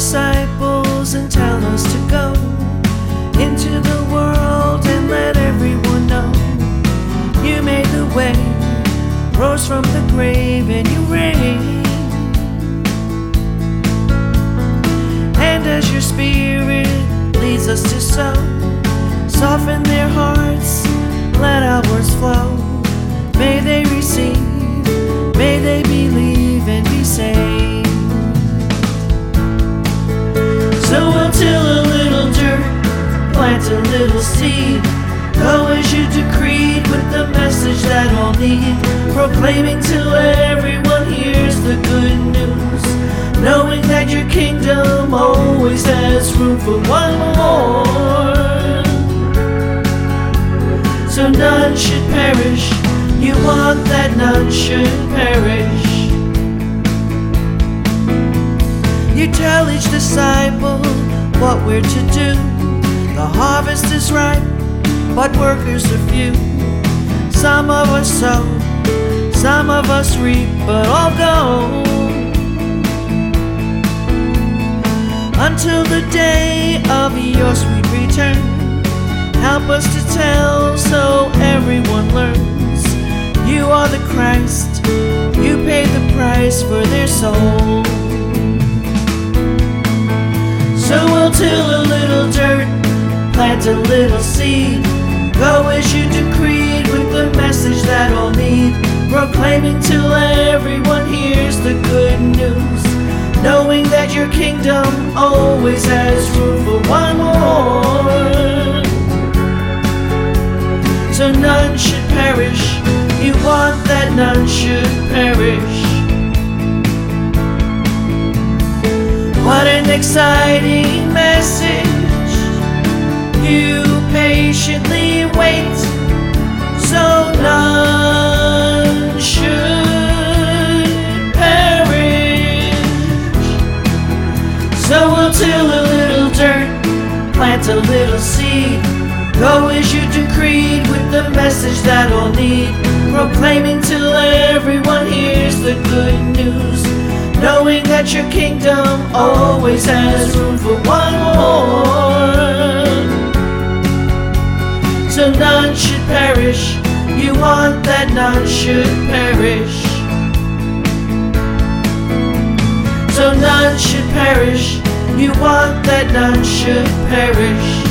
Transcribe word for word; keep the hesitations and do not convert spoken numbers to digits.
disciples and tell us to go into the world and let everyone know you made the way, rose from the grave, and you reign. And as your spirit leads us to sow, soften their hearts, let our words flow. May they receive, may they believe and be saved. So we'll till a little dirt, plant a little seed, go as you decreed with the message that all need, proclaiming till everyone hears the good news, knowing that your kingdom always has room for one more. So none should perish, you want that none should perish. You tell each disciple what we're to do. The harvest is ripe, but workers are few. Some of us sow, some of us reap, but all go until the day of your sweet return. Help us to tell so everyone learns you are the Christ, you paid the price for their soul. So we'll till a little dirt, plant a little seed, go as you decreed with the message that all need, proclaiming till everyone hears the good news, knowing that your kingdom always has room for one more. So none should perish, you want that none should perish. What an exciting message. You patiently wait, so none should perish. So we'll till a little dirt, plant a little seed, go as you decreed with the message that all need, proclaiming till everyone hears the good news, knowing that your kingdom always has room for one more. So none should perish, you want that none should perish. So none should perish, you want that none should perish.